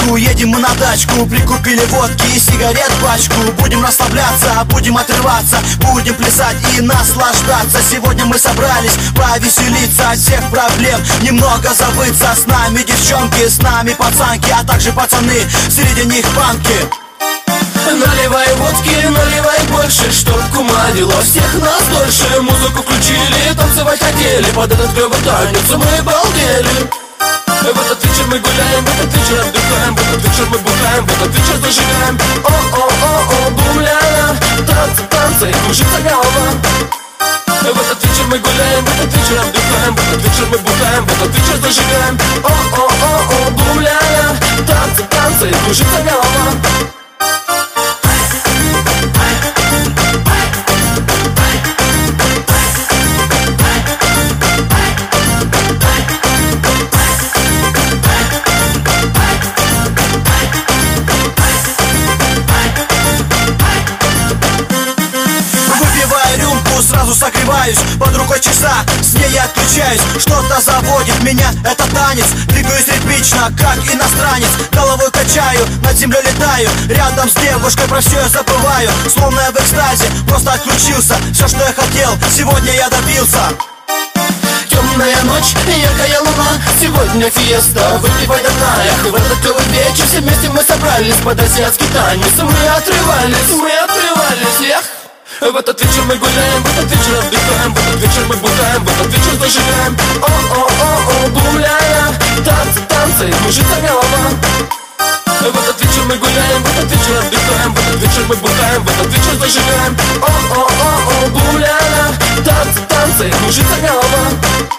тачку, едем мы на дачку. Прикупили водки и сигарет пачку. Будем расслабляться, будем отрываться, будем плясать и наслаждаться. Сегодня мы собрались повеселиться, от всех проблем немного забыться. С нами девчонки, с нами пацанки, а также пацаны, среди них банки. Наливай водки, наливай больше, чтоб кумарило всех нас дольше. Музыку включили, танцевать хотели, под этот клёвый танец мы балдели. В этот вечер мы гуляем, в этот вечер отдыхаем, в этот вечер мы бухаем, в этот вечер зажигаем. О-о-о-о, бум-ля-ля, танцы, танцы, кружится голова. В этот вечер мы гуляем, в этот вечер отдыхаем, в этот вечер мы бухаем, в этот вечер зажигаем. О-о-о-о, бум-ля-ля, танцы, танцы, кружится голова. Сразу согреваюсь, под рукой часа, с ней я отключаюсь. Что-то заводит меня, это танец. Двигаюсь ритмично, как иностранец. Головой качаю, над землей летаю. Рядом с девушкой про все я забываю. Словно я в экстазе, просто отключился. Все, что я хотел, сегодня я добился. Темная ночь, яркая луна, сегодня фиеста, выпивай до дна. Эх, в этот клёвый вечер все вместе мы собрались под азиатский танец. Мы отрывались, эх. В этот вечер мы гуляем, в этот вечер отдыхаем, в этот вечер мы бухаем, в этот вечер зажигаем. О-о-о-о, бум-ля-ля, танцы, танцы, кружится голова. В этот вечер мы гуляем, в этот вечер отдыхаем, в этот вечер мы бухаем, в этот вечер зажигаем. О-о-о-о, бум-ля-ля, танцы, танцы, кружится голова.